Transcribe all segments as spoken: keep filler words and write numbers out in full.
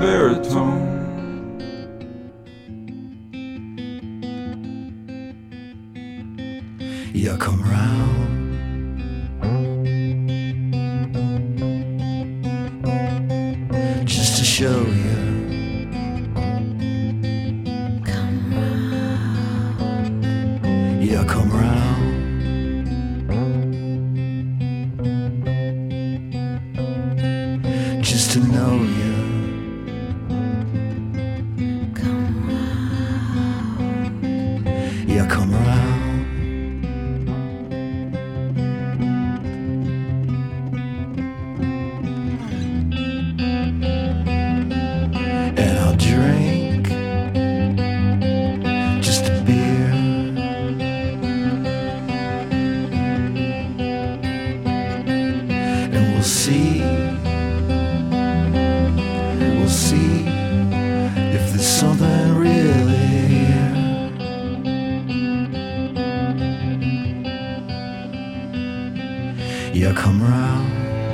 baritone. You come round, just to show you. Come round. You come round, just to know you. Come round. You come round. And I'll drink just a beer, and we'll see, we'll see if there's something really here. You come round,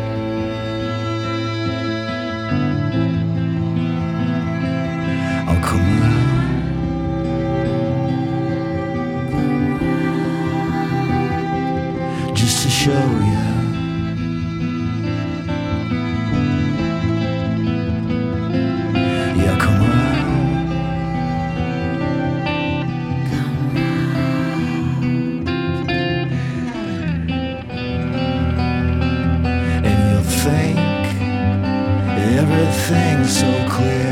I'll come round, just to show you. Yeah, come round, and you'll think everything's so clear.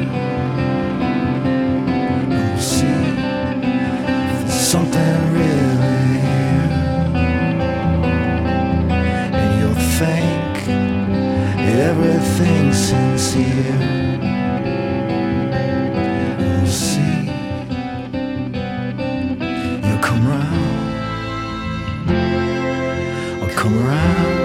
Something really here, and you'll think everything's sincere. We'll see. You'll come round, I'll come round.